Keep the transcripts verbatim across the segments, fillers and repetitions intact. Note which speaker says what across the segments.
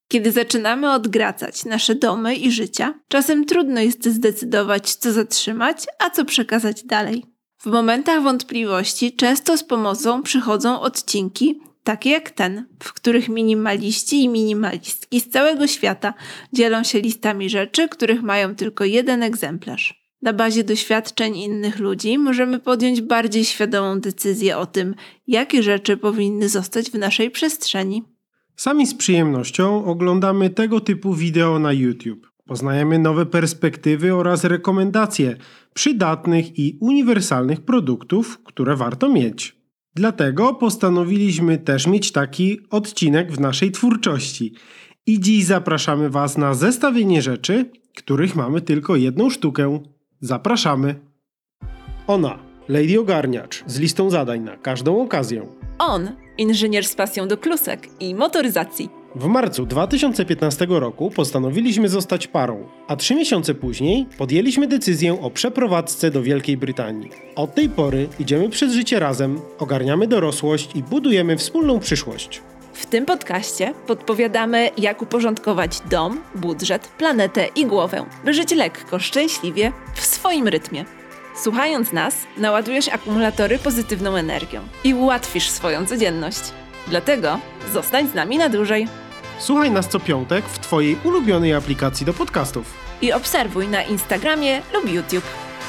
Speaker 1: Kiedy zaczynamy odgradzać nasze domy i życia, czasem trudno jest zdecydować, co zatrzymać, a co przekazać dalej. W momentach wątpliwości często z pomocą przychodzą odcinki, takie jak ten, w których minimaliści i minimalistki z całego świata dzielą się listami rzeczy, których mają tylko jeden egzemplarz. Na bazie doświadczeń innych ludzi możemy podjąć bardziej świadomą decyzję o tym, jakie rzeczy powinny zostać w naszej przestrzeni.
Speaker 2: Sami z przyjemnością oglądamy tego typu wideo na YouTube. Poznajemy nowe perspektywy oraz rekomendacje przydatnych i uniwersalnych produktów, które warto mieć. Dlatego postanowiliśmy też mieć taki odcinek w naszej twórczości. I dziś zapraszamy Was na zestawienie rzeczy, których mamy tylko jedną sztukę. Zapraszamy! Ona, Lady Ogarniacz, z listą zadań na każdą okazję.
Speaker 1: On, inżynier z pasją do klusek i motoryzacji.
Speaker 2: W marcu dwa tysiące piętnastego roku postanowiliśmy zostać parą, a trzy miesiące później podjęliśmy decyzję o przeprowadzce do Wielkiej Brytanii. Od tej pory idziemy przez życie razem, ogarniamy dorosłość i budujemy wspólną przyszłość.
Speaker 1: W tym podcaście podpowiadamy, jak uporządkować dom, budżet, planetę i głowę, by żyć lekko, szczęśliwie, w swoim rytmie. Słuchając nas, naładujesz akumulatory pozytywną energią i ułatwisz swoją codzienność. Dlatego zostań z nami na dłużej.
Speaker 2: Słuchaj nas co piątek w Twojej ulubionej aplikacji do podcastów.
Speaker 1: I obserwuj na Instagramie lub YouTube.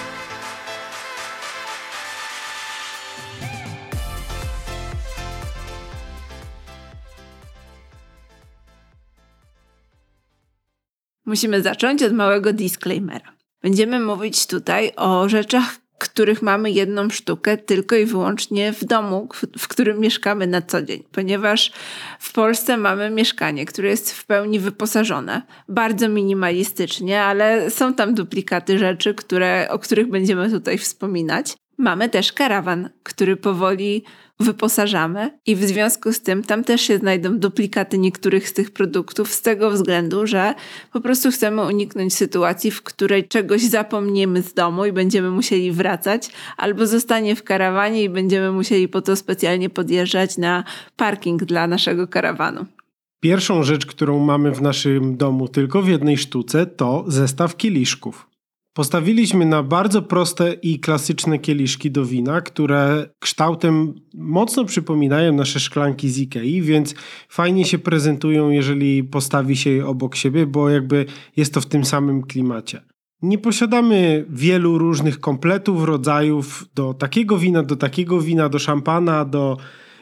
Speaker 1: Musimy zacząć od małego disclaimera. Będziemy mówić tutaj o rzeczach, których mamy jedną sztukę tylko i wyłącznie w domu, w którym mieszkamy na co dzień, ponieważ w Polsce mamy mieszkanie, które jest w pełni wyposażone, bardzo minimalistycznie, ale są tam duplikaty rzeczy, które, o których będziemy tutaj wspominać. Mamy też karawan, który powoli wyposażamy i w związku z tym tam też się znajdą duplikaty niektórych z tych produktów z tego względu, że po prostu chcemy uniknąć sytuacji, w której czegoś zapomniemy z domu i będziemy musieli wracać, albo zostanie w karawanie i będziemy musieli po to specjalnie podjeżdżać na parking dla naszego karawanu.
Speaker 2: Pierwszą rzecz, którą mamy w naszym domu tylko w jednej sztuce, to zestaw kieliszków. Postawiliśmy na bardzo proste i klasyczne kieliszki do wina, które kształtem mocno przypominają nasze szklanki z Ikei, więc fajnie się prezentują, jeżeli postawi się je obok siebie, bo jakby jest to w tym samym klimacie. Nie posiadamy wielu różnych kompletów, rodzajów do takiego wina, do takiego wina, do szampana, do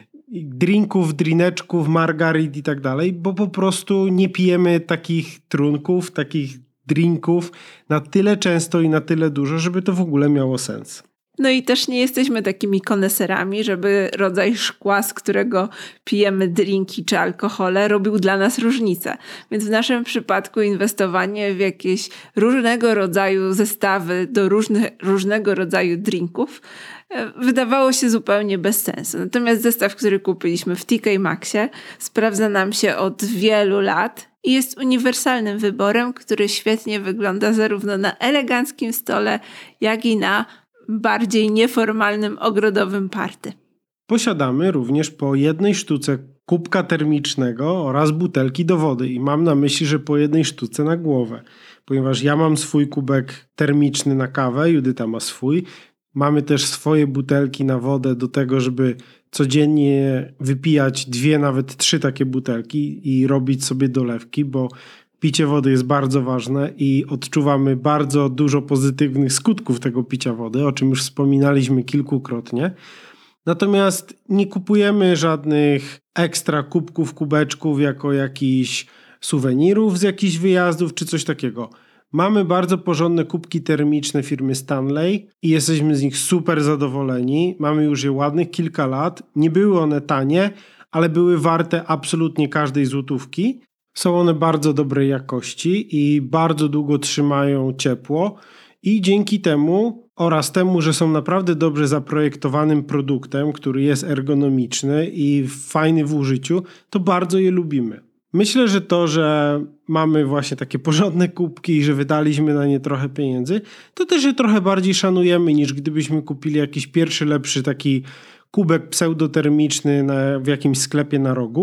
Speaker 2: drinków, drineczków, margarit i tak dalej, bo po prostu nie pijemy takich trunków, takich drinków na tyle często i na tyle dużo, żeby to w ogóle miało sens.
Speaker 1: No i też nie jesteśmy takimi koneserami, żeby rodzaj szkła, z którego pijemy drinki czy alkohole, robił dla nas różnicę. Więc w naszym przypadku inwestowanie w jakieś różnego rodzaju zestawy do różnych, różnego rodzaju drinków wydawało się zupełnie bez sensu. Natomiast zestaw, który kupiliśmy w T K Maxxie, sprawdza nam się od wielu lat i jest uniwersalnym wyborem, który świetnie wygląda zarówno na eleganckim stole, jak i na bardziej nieformalnym ogrodowym party.
Speaker 2: Posiadamy również po jednej sztuce kubka termicznego oraz butelki do wody i mam na myśli, że po jednej sztuce na głowę, ponieważ ja mam swój kubek termiczny na kawę, Judyta ma swój. Mamy też swoje butelki na wodę do tego, żeby codziennie wypijać dwie, nawet trzy takie butelki i robić sobie dolewki, bo picie wody jest bardzo ważne i odczuwamy bardzo dużo pozytywnych skutków tego picia wody, o czym już wspominaliśmy kilkukrotnie. Natomiast nie kupujemy żadnych ekstra kubków, kubeczków jako jakichś suwenirów z jakichś wyjazdów czy coś takiego. Mamy bardzo porządne kubki termiczne firmy Stanley i jesteśmy z nich super zadowoleni. Mamy już je ładnych kilka lat. Nie były one tanie, ale były warte absolutnie każdej złotówki. Są one bardzo dobrej jakości i bardzo długo trzymają ciepło i dzięki temu oraz temu, że są naprawdę dobrze zaprojektowanym produktem, który jest ergonomiczny i fajny w użyciu, to bardzo je lubimy. Myślę, że to, że mamy właśnie takie porządne kubki i że wydaliśmy na nie trochę pieniędzy, to też je trochę bardziej szanujemy niż gdybyśmy kupili jakiś pierwszy, lepszy taki kubek pseudotermiczny na, w jakimś sklepie na rogu.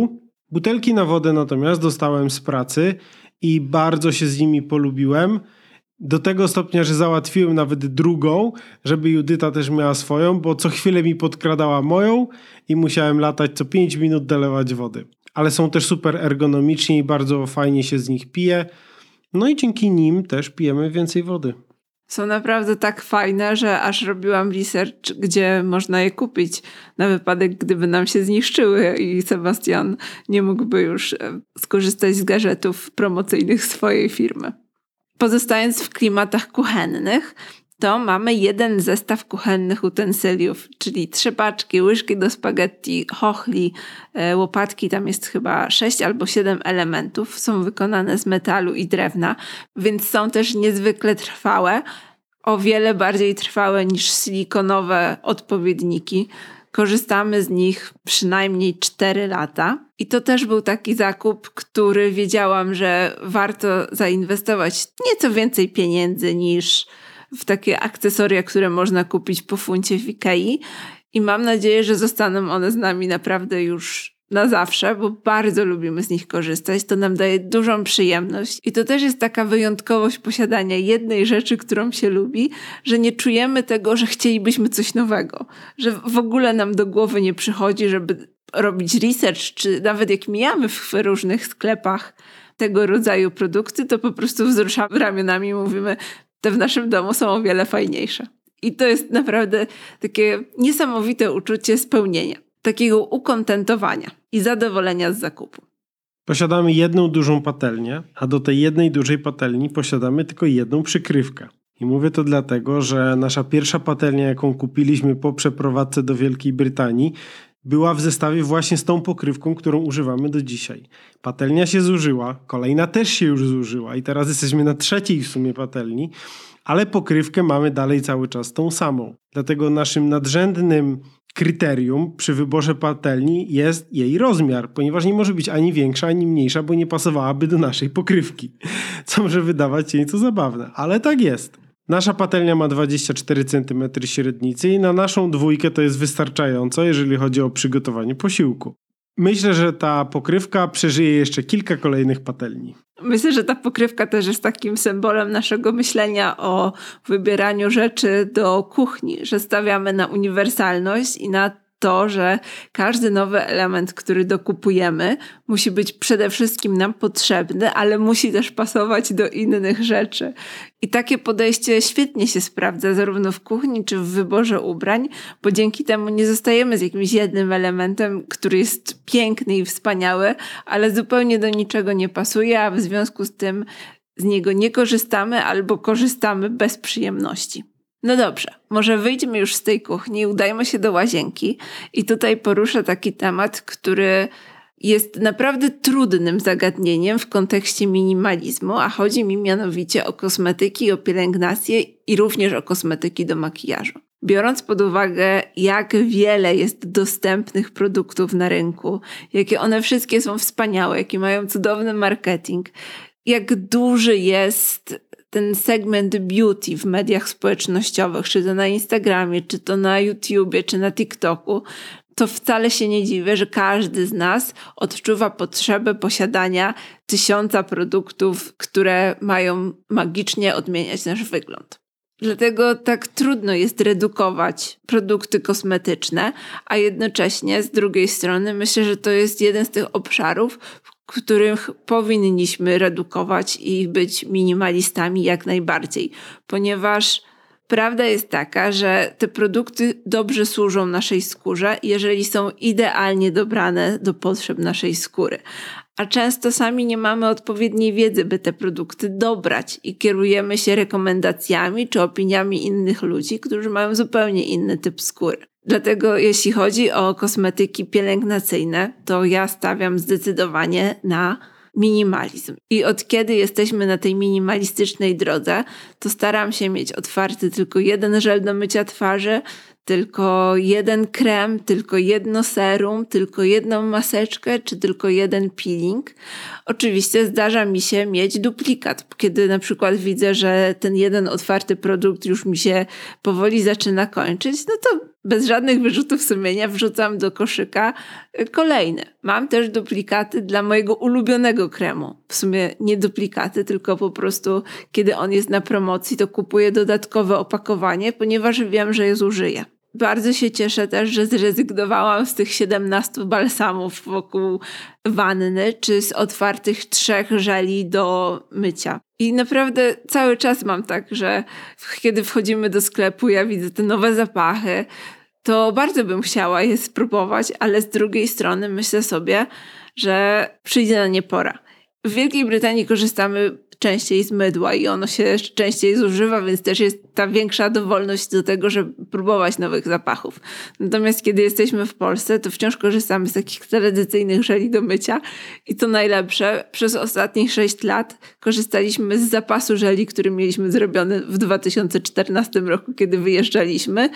Speaker 2: Butelki na wodę natomiast dostałem z pracy i bardzo się z nimi polubiłem. Do tego stopnia, że załatwiłem nawet drugą, żeby Judyta też miała swoją, bo co chwilę mi podkradała moją i musiałem latać co pięć minut dolewać wody. Ale są też super ergonomicznie i bardzo fajnie się z nich pije. No i dzięki nim też pijemy więcej wody.
Speaker 1: Są naprawdę tak fajne, że aż robiłam research, gdzie można je kupić na wypadek, gdyby nam się zniszczyły i Sebastian nie mógłby już skorzystać z gadżetów promocyjnych swojej firmy. Pozostając w klimatach kuchennych, to mamy jeden zestaw kuchennych utensyliów, czyli trzy paczki, łyżki do spaghetti, chochli, łopatki, tam jest chyba sześć albo siedem elementów, są wykonane z metalu i drewna, więc są też niezwykle trwałe, o wiele bardziej trwałe niż silikonowe odpowiedniki. Korzystamy z nich przynajmniej cztery lata. I to też był taki zakup, który wiedziałam, że warto zainwestować nieco więcej pieniędzy niż w takie akcesoria, które można kupić po funcie w Ikei. I mam nadzieję, że zostaną one z nami naprawdę już na zawsze, bo bardzo lubimy z nich korzystać. To nam daje dużą przyjemność. I to też jest taka wyjątkowość posiadania jednej rzeczy, którą się lubi, że nie czujemy tego, że chcielibyśmy coś nowego. Że w ogóle nam do głowy nie przychodzi, żeby robić research, czy nawet jak mijamy w różnych sklepach tego rodzaju produkty, to po prostu wzruszamy ramionami i mówimy, te w naszym domu są o wiele fajniejsze. I to jest naprawdę takie niesamowite uczucie spełnienia, takiego ukontentowania i zadowolenia z zakupu.
Speaker 2: Posiadamy jedną dużą patelnię, a do tej jednej dużej patelni posiadamy tylko jedną przykrywkę. I mówię to dlatego, że nasza pierwsza patelnia, jaką kupiliśmy po przeprowadzce do Wielkiej Brytanii, była w zestawie właśnie z tą pokrywką, którą używamy do dzisiaj. Patelnia się zużyła, kolejna też się już zużyła i teraz jesteśmy na trzeciej w sumie patelni, ale pokrywkę mamy dalej cały czas tą samą. Dlatego naszym nadrzędnym kryterium przy wyborze patelni jest jej rozmiar, ponieważ nie może być ani większa, ani mniejsza, bo nie pasowałaby do naszej pokrywki. Co może wydawać się nieco zabawne, ale tak jest. Nasza patelnia ma dwadzieścia cztery centymetry średnicy i na naszą dwójkę to jest wystarczająco, jeżeli chodzi o przygotowanie posiłku. Myślę, że ta pokrywka przeżyje jeszcze kilka kolejnych patelni.
Speaker 1: Myślę, że ta pokrywka też jest takim symbolem naszego myślenia o wybieraniu rzeczy do kuchni, że stawiamy na uniwersalność i na to, że każdy nowy element, który dokupujemy, musi być przede wszystkim nam potrzebny, ale musi też pasować do innych rzeczy. I takie podejście świetnie się sprawdza zarówno w kuchni, czy w wyborze ubrań, bo dzięki temu nie zostajemy z jakimś jednym elementem, który jest piękny i wspaniały, ale zupełnie do niczego nie pasuje, a w związku z tym z niego nie korzystamy albo korzystamy bez przyjemności. No dobrze, może wyjdźmy już z tej kuchni i udajmy się do łazienki i tutaj poruszę taki temat, który jest naprawdę trudnym zagadnieniem w kontekście minimalizmu, a chodzi mi mianowicie o kosmetyki, o pielęgnację i również o kosmetyki do makijażu. Biorąc pod uwagę, jak wiele jest dostępnych produktów na rynku, jakie one wszystkie są wspaniałe, jakie mają cudowny marketing, jak duży jest ten segment beauty w mediach społecznościowych, czy to na Instagramie, czy to na YouTubie, czy na TikToku, to wcale się nie dziwię, że każdy z nas odczuwa potrzebę posiadania tysiąca produktów, które mają magicznie odmieniać nasz wygląd. Dlatego tak trudno jest redukować produkty kosmetyczne, a jednocześnie z drugiej strony myślę, że to jest jeden z tych obszarów, w których powinniśmy redukować i być minimalistami jak najbardziej, ponieważ prawda jest taka, że te produkty dobrze służą naszej skórze, jeżeli są idealnie dobrane do potrzeb naszej skóry. A często sami nie mamy odpowiedniej wiedzy, by te produkty dobrać i kierujemy się rekomendacjami czy opiniami innych ludzi, którzy mają zupełnie inny typ skóry. Dlatego jeśli chodzi o kosmetyki pielęgnacyjne, to ja stawiam zdecydowanie na minimalizm. I od kiedy jesteśmy na tej minimalistycznej drodze, to staram się mieć otwarty tylko jeden żel do mycia twarzy, tylko jeden krem, tylko jedno serum, tylko jedną maseczkę, czy tylko jeden peeling. Oczywiście zdarza mi się mieć duplikat, kiedy na przykład widzę, że ten jeden otwarty produkt już mi się powoli zaczyna kończyć, no to bez żadnych wyrzutów sumienia wrzucam do koszyka kolejne. Mam też duplikaty dla mojego ulubionego kremu. W sumie nie duplikaty, tylko po prostu kiedy on jest na promocji, to kupuję dodatkowe opakowanie, ponieważ wiem, że je zużyję. Bardzo się cieszę też, że zrezygnowałam z tych siedemnastu balsamów wokół wanny, czy z otwartych trzech żeli do mycia. I naprawdę cały czas mam tak, że kiedy wchodzimy do sklepu, ja widzę te nowe zapachy, to bardzo bym chciała je spróbować, ale z drugiej strony myślę sobie, że przyjdzie na nie pora. W Wielkiej Brytanii korzystamy częściej z mydła i ono się częściej zużywa, więc też jest ta większa dowolność do tego, żeby próbować nowych zapachów. Natomiast kiedy jesteśmy w Polsce, to wciąż korzystamy z takich tradycyjnych żeli do mycia i to najlepsze, przez ostatnich sześć lat korzystaliśmy z zapasu żeli, który mieliśmy zrobiony w dwa tysiące czternastym roku, kiedy wyjeżdżaliśmy,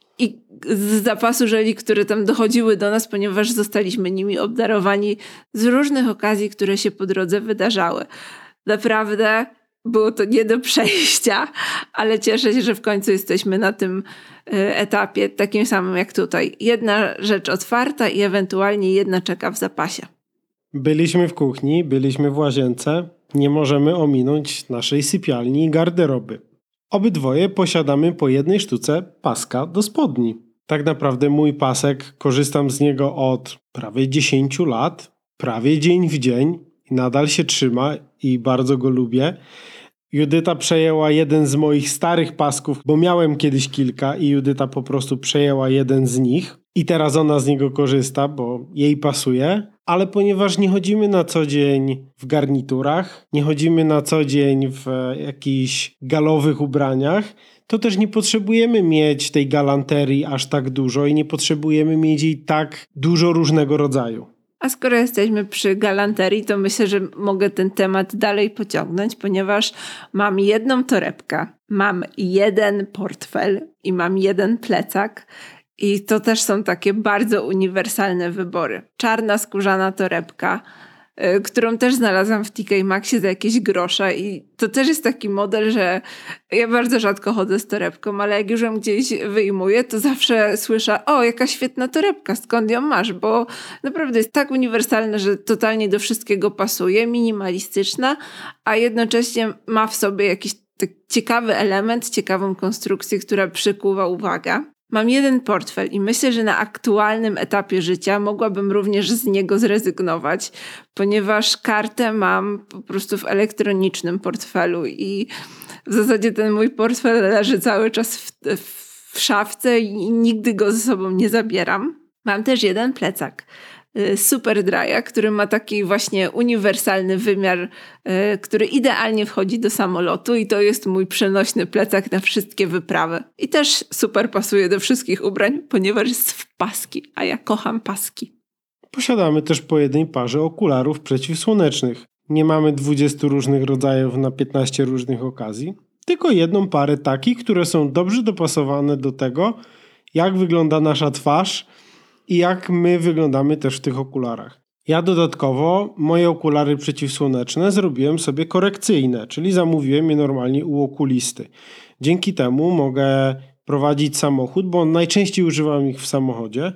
Speaker 1: i z zapasu żeli, które tam dochodziły do nas, ponieważ zostaliśmy nimi obdarowani z różnych okazji, które się po drodze wydarzały. Naprawdę było to nie do przejścia, ale cieszę się, że w końcu jesteśmy na tym etapie takim samym jak tutaj. Jedna rzecz otwarta i ewentualnie jedna czeka w zapasie.
Speaker 2: Byliśmy w kuchni, byliśmy w łazience. Nie możemy ominąć naszej sypialni i garderoby. Obydwoje posiadamy po jednej sztuce paska do spodni. Tak naprawdę mój pasek, korzystam z niego od prawie dziesięć lat, prawie dzień w dzień i nadal się trzyma i bardzo go lubię. Judyta przejęła jeden z moich starych pasków, bo miałem kiedyś kilka i Judyta po prostu przejęła jeden z nich i teraz ona z niego korzysta, bo jej pasuje. Ale ponieważ nie chodzimy na co dzień w garniturach, nie chodzimy na co dzień w jakichś galowych ubraniach, to też nie potrzebujemy mieć tej galanterii aż tak dużo i nie potrzebujemy mieć jej tak dużo różnego rodzaju.
Speaker 1: A skoro jesteśmy przy galanterii, to myślę, że mogę ten temat dalej pociągnąć, ponieważ mam jedną torebkę, mam jeden portfel i mam jeden plecak. I to też są takie bardzo uniwersalne wybory. Czarna skórzana torebka, y, którą też znalazłam w T K Maxxie za jakieś grosze i to też jest taki model, że ja bardzo rzadko chodzę z torebką, ale jak już ją gdzieś wyjmuję, to zawsze słyszę: o, jaka świetna torebka, skąd ją masz? Bo naprawdę jest tak uniwersalna, że totalnie do wszystkiego pasuje, minimalistyczna, a jednocześnie ma w sobie jakiś tak ciekawy element, ciekawą konstrukcję, która przykuwa uwagę. Mam jeden portfel i myślę, że na aktualnym etapie życia mogłabym również z niego zrezygnować, ponieważ kartę mam po prostu w elektronicznym portfelu i w zasadzie ten mój portfel leży cały czas w, w szafce i nigdy go ze sobą nie zabieram. Mam też jeden plecak Super Dry'a, który ma taki właśnie uniwersalny wymiar, który idealnie wchodzi do samolotu i to jest mój przenośny plecak na wszystkie wyprawy. I też super pasuje do wszystkich ubrań, ponieważ jest w paski, a ja kocham paski.
Speaker 2: Posiadamy też po jednej parze okularów przeciwsłonecznych. Nie mamy dwudziestu różnych rodzajów na piętnaście różnych okazji, tylko jedną parę takich, które są dobrze dopasowane do tego, jak wygląda nasza twarz i jak my wyglądamy też w tych okularach. Ja dodatkowo moje okulary przeciwsłoneczne zrobiłem sobie korekcyjne, czyli zamówiłem je normalnie u okulisty. Dzięki temu mogę prowadzić samochód, bo najczęściej używam ich w samochodzie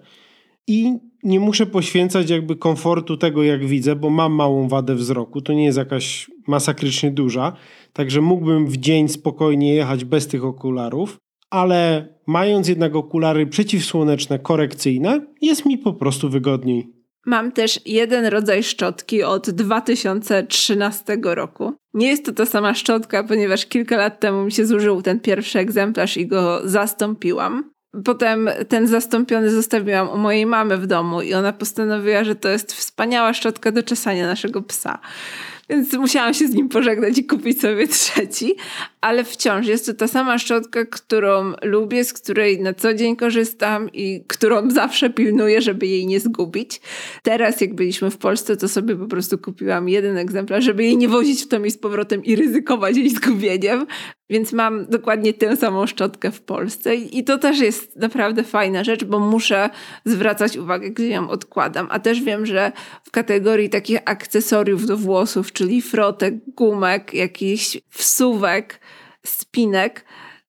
Speaker 2: i nie muszę poświęcać jakby komfortu tego, jak widzę, bo mam małą wadę wzroku, to nie jest jakaś masakrycznie duża, także mógłbym w dzień spokojnie jechać bez tych okularów, ale mając jednak okulary przeciwsłoneczne korekcyjne, jest mi po prostu wygodniej.
Speaker 1: Mam też jeden rodzaj szczotki od dwa tysiące trzynastego roku. Nie jest to ta sama szczotka, ponieważ kilka lat temu mi się zużył ten pierwszy egzemplarz i go zastąpiłam. Potem ten zastąpiony zostawiłam u mojej mamy w domu i ona postanowiła, że to jest wspaniała szczotka do czesania naszego psa. Więc musiałam się z nim pożegnać i kupić sobie trzeci, ale wciąż jest to ta sama szczotka, którą lubię, z której na co dzień korzystam i którą zawsze pilnuję, żeby jej nie zgubić. Teraz jak byliśmy w Polsce, to sobie po prostu kupiłam jeden egzemplarz, żeby jej nie wozić w tom i z powrotem i ryzykować jej zgubieniem. Więc mam dokładnie tę samą szczotkę w Polsce i to też jest naprawdę fajna rzecz, bo muszę zwracać uwagę, gdzie ją odkładam. A też wiem, że w kategorii takich akcesoriów do włosów, czyli frotek, gumek, jakichś wsuwek, spinek,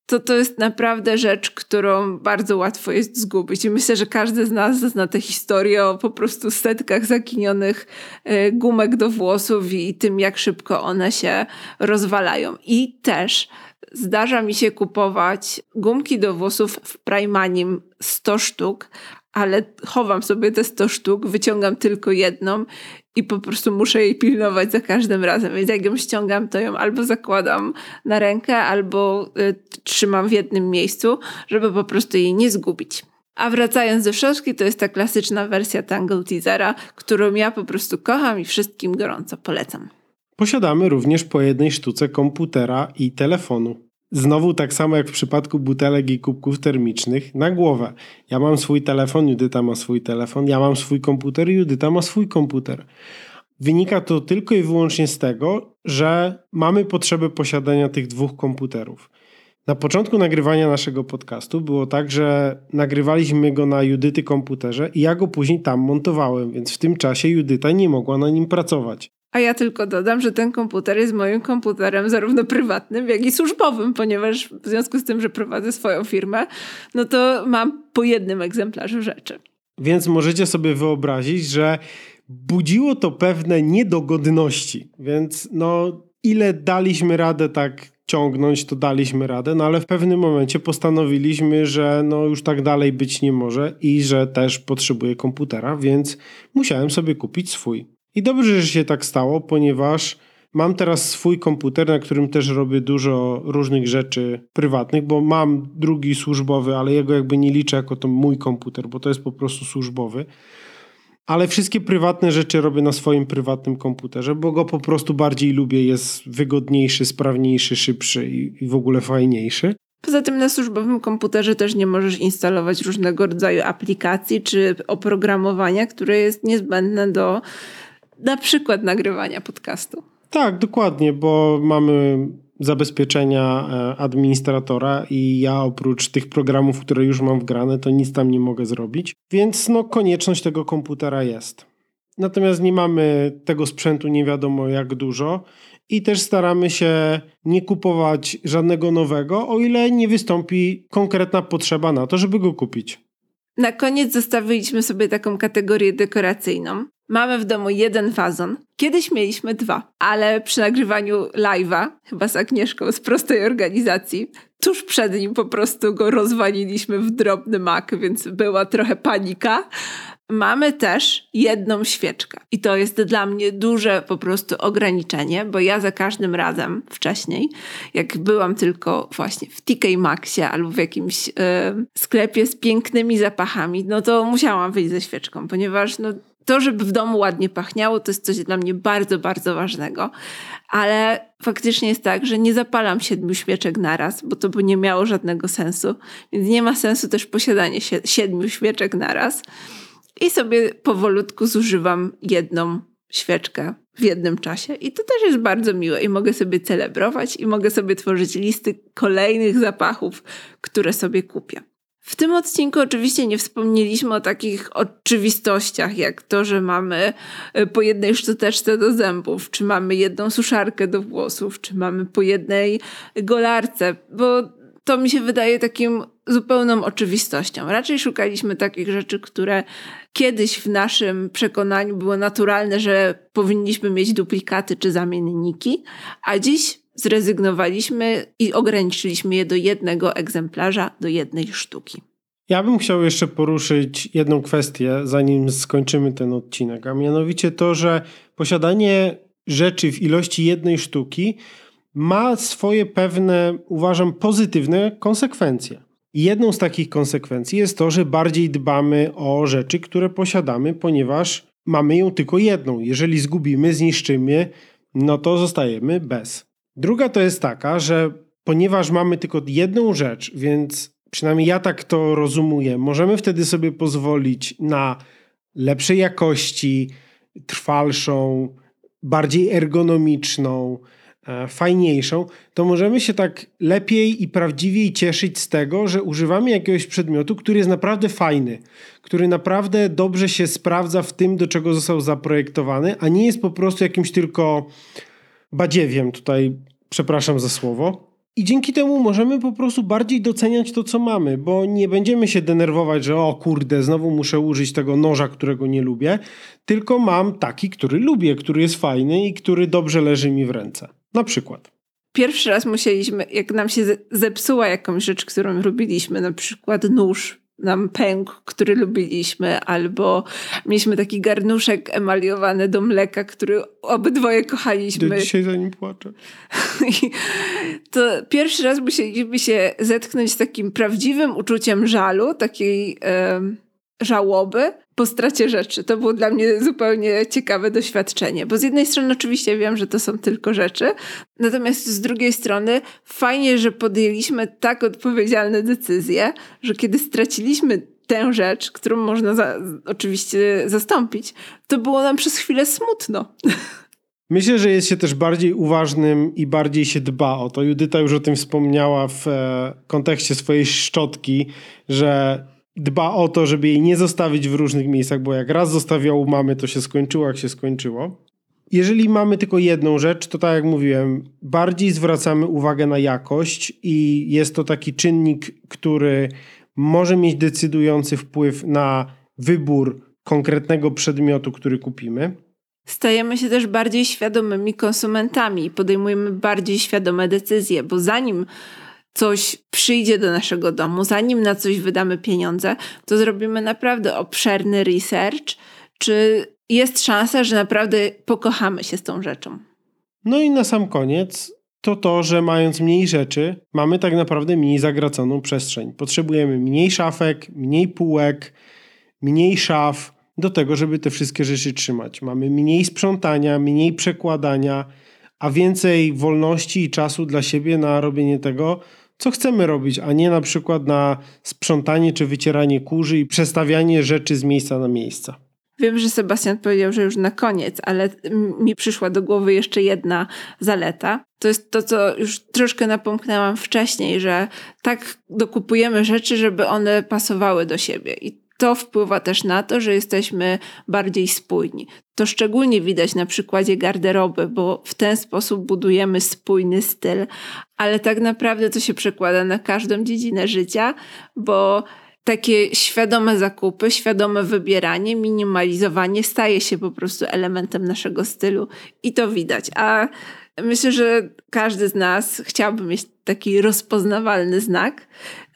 Speaker 1: to to jest naprawdę rzecz, którą bardzo łatwo jest zgubić. I myślę, że każdy z nas zna tę historię o po prostu setkach zaginionych gumek do włosów i tym, jak szybko one się rozwalają. I też zdarza mi się kupować gumki do włosów w Primanim sto sztuk, ale chowam sobie te sto sztuk, wyciągam tylko jedną i po prostu muszę jej pilnować za każdym razem. Więc jak ją ściągam, to ją albo zakładam na rękę, albo y, trzymam w jednym miejscu, żeby po prostu jej nie zgubić. A wracając do szczotki, to jest ta klasyczna wersja Tangle Teasera, którą ja po prostu kocham i wszystkim gorąco polecam.
Speaker 2: Posiadamy również po jednej sztuce komputera i telefonu. Znowu tak samo jak w przypadku butelek i kubków termicznych, na głowę. Ja mam swój telefon, Judyta ma swój telefon, ja mam swój komputer, Judyta ma swój komputer. Wynika to tylko i wyłącznie z tego, że mamy potrzebę posiadania tych dwóch komputerów. Na początku nagrywania naszego podcastu było tak, że nagrywaliśmy go na Judyty komputerze i ja go później tam montowałem, więc w tym czasie Judyta nie mogła na nim pracować.
Speaker 1: A ja tylko dodam, że ten komputer jest moim komputerem zarówno prywatnym, jak i służbowym, ponieważ w związku z tym, że prowadzę swoją firmę, no to mam po jednym egzemplarzu rzeczy.
Speaker 2: Więc możecie sobie wyobrazić, że budziło to pewne niedogodności, więc no ile daliśmy radę tak ciągnąć, to daliśmy radę, no ale w pewnym momencie postanowiliśmy, że no już tak dalej być nie może i że też potrzebuję komputera, więc musiałem sobie kupić swój. I dobrze, że się tak stało, ponieważ mam teraz swój komputer, na którym też robię dużo różnych rzeczy prywatnych, bo mam drugi służbowy, ale jego jakby nie liczę jako to mój komputer, bo to jest po prostu służbowy. Ale wszystkie prywatne rzeczy robię na swoim prywatnym komputerze, bo go po prostu bardziej lubię, jest wygodniejszy, sprawniejszy, szybszy i, i w ogóle fajniejszy.
Speaker 1: Poza tym na służbowym komputerze też nie możesz instalować różnego rodzaju aplikacji czy oprogramowania, które jest niezbędne do na przykład nagrywania podcastu.
Speaker 2: Tak, dokładnie, bo mamy zabezpieczenia administratora i ja oprócz tych programów, które już mam wgrane, to nic tam nie mogę zrobić, więc no konieczność tego komputera jest. Natomiast nie mamy tego sprzętu nie wiadomo jak dużo i też staramy się nie kupować żadnego nowego, o ile nie wystąpi konkretna potrzeba na to, żeby go kupić.
Speaker 1: Na koniec zostawiliśmy sobie taką kategorię dekoracyjną. Mamy w domu jeden wazon. Kiedyś mieliśmy dwa, ale przy nagrywaniu live'a, chyba z Agnieszką z Prostej Organizacji, tuż przed nim po prostu go rozwaliliśmy w drobny mak, więc była trochę panika. Mamy też jedną świeczkę i to jest dla mnie duże po prostu ograniczenie, bo ja za każdym razem wcześniej, jak byłam tylko właśnie w T K Maxie albo w jakimś yy, sklepie z pięknymi zapachami, no to musiałam wyjść ze świeczką, ponieważ no, to, żeby w domu ładnie pachniało, to jest coś dla mnie bardzo, bardzo ważnego. Ale faktycznie jest tak, że nie zapalam siedmiu świeczek naraz, bo to by nie miało żadnego sensu. Więc nie ma sensu też posiadanie siedmiu świeczek naraz. I sobie powolutku zużywam jedną świeczkę w jednym czasie. I to też jest bardzo miłe. I mogę sobie celebrować i mogę sobie tworzyć listy kolejnych zapachów, które sobie kupię. W tym odcinku oczywiście nie wspomnieliśmy o takich oczywistościach, jak to, że mamy po jednej szczoteczce do zębów, czy mamy jedną suszarkę do włosów, czy mamy po jednej golarce, bo to mi się wydaje takim zupełną oczywistością. Raczej szukaliśmy takich rzeczy, które kiedyś w naszym przekonaniu było naturalne, że powinniśmy mieć duplikaty czy zamienniki, a dziś zrezygnowaliśmy i ograniczyliśmy je do jednego egzemplarza, do jednej sztuki.
Speaker 2: Ja bym chciał jeszcze poruszyć jedną kwestię, zanim skończymy ten odcinek, a mianowicie to, że posiadanie rzeczy w ilości jednej sztuki ma swoje pewne, uważam, pozytywne konsekwencje. I jedną z takich konsekwencji jest to, że bardziej dbamy o rzeczy, które posiadamy, ponieważ mamy ją tylko jedną. Jeżeli zgubimy, zniszczymy, no to zostajemy bez. Druga to jest taka, że ponieważ mamy tylko jedną rzecz, więc przynajmniej ja tak to rozumuję, możemy wtedy sobie pozwolić na lepszej jakości, trwalszą, bardziej ergonomiczną, fajniejszą, to możemy się tak lepiej i prawdziwiej cieszyć z tego, że używamy jakiegoś przedmiotu, który jest naprawdę fajny, który naprawdę dobrze się sprawdza w tym, do czego został zaprojektowany, a nie jest po prostu jakimś tylko badziewiem, tutaj przepraszam za słowo. I dzięki temu możemy po prostu bardziej doceniać to, co mamy, bo nie będziemy się denerwować, że o kurde, znowu muszę użyć tego noża, którego nie lubię, tylko mam taki, który lubię, który jest fajny i który dobrze leży mi w ręce. Na przykład.
Speaker 1: Pierwszy raz musieliśmy, jak nam się zepsuła jakąś rzecz, którą lubiliśmy, na przykład nóż nam pękł, który lubiliśmy, albo mieliśmy taki garnuszek emaliowany do mleka, który obydwoje kochaliśmy.
Speaker 2: Do dzisiaj za nim płaczę.
Speaker 1: I to pierwszy raz musieliśmy się zetknąć z takim prawdziwym uczuciem żalu, takiej e, żałoby po stracie rzeczy. To było dla mnie zupełnie ciekawe doświadczenie, bo z jednej strony oczywiście wiem, że to są tylko rzeczy, natomiast z drugiej strony fajnie, że podjęliśmy tak odpowiedzialne decyzje, że kiedy straciliśmy tę rzecz, którą można za, oczywiście zastąpić, to było nam przez chwilę smutno.
Speaker 2: Myślę, że jest się też bardziej uważnym i bardziej się dba o to. Judyta już o tym wspomniała w e, kontekście swojej szczotki, że dba o to, żeby jej nie zostawić w różnych miejscach, bo jak raz zostawiał u mamy, to się skończyło, jak się skończyło. Jeżeli mamy tylko jedną rzecz, to tak jak mówiłem, bardziej zwracamy uwagę na jakość i jest to taki czynnik, który może mieć decydujący wpływ na wybór konkretnego przedmiotu, który kupimy.
Speaker 1: Stajemy się też bardziej świadomymi konsumentami i podejmujemy bardziej świadome decyzje, bo zanim coś przyjdzie do naszego domu, zanim na coś wydamy pieniądze, to zrobimy naprawdę obszerny research, czy jest szansa, że naprawdę pokochamy się z tą rzeczą.
Speaker 2: No i na sam koniec to to, że mając mniej rzeczy, mamy tak naprawdę mniej zagraconą przestrzeń. Potrzebujemy mniej szafek, mniej półek, mniej szaf do tego, żeby te wszystkie rzeczy trzymać. Mamy mniej sprzątania, mniej przekładania, a więcej wolności i czasu dla siebie na robienie tego, co chcemy robić, a nie na przykład na sprzątanie czy wycieranie kurzy i przestawianie rzeczy z miejsca na miejsce.
Speaker 1: Wiem, że Sebastian powiedział, że już na koniec, ale mi przyszła do głowy jeszcze jedna zaleta. To jest to, co już troszkę napomknęłam wcześniej, że tak dokupujemy rzeczy, żeby one pasowały do siebie. I to wpływa też na to, że jesteśmy bardziej spójni. To szczególnie widać na przykładzie garderoby, bo w ten sposób budujemy spójny styl, ale tak naprawdę to się przekłada na każdą dziedzinę życia, bo takie świadome zakupy, świadome wybieranie, minimalizowanie staje się po prostu elementem naszego stylu i to widać. A myślę, że każdy z nas chciałby mieć taki rozpoznawalny znak,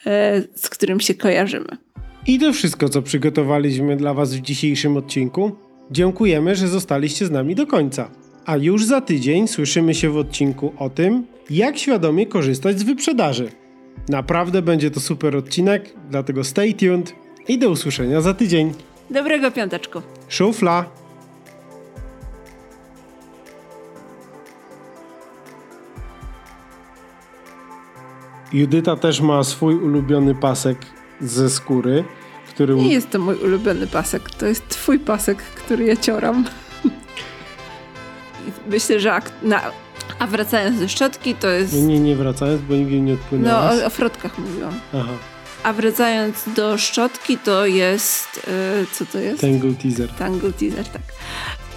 Speaker 1: z którym się kojarzymy.
Speaker 2: I to wszystko, co przygotowaliśmy dla Was w dzisiejszym odcinku. Dziękujemy, że zostaliście z nami do końca. A już za tydzień słyszymy się w odcinku o tym, jak świadomie korzystać z wyprzedaży. Naprawdę będzie to super odcinek, dlatego stay tuned i do usłyszenia za tydzień.
Speaker 1: Dobrego piąteczku.
Speaker 2: Szufla! Judyta też ma swój ulubiony pasek ze skóry, który...
Speaker 1: Nie jest to mój ulubiony pasek, to jest twój pasek, który ja cioram. Myślę, że ak- na... A wracając do szczotki, to jest...
Speaker 2: Nie, nie wracając, bo nigdy nie odpłynęłaś.
Speaker 1: No, o, o frotkach mówiłam.
Speaker 2: Aha.
Speaker 1: A wracając do szczotki, to jest... Yy, co to jest?
Speaker 2: Tangle Teaser.
Speaker 1: Tangle Teaser, tak.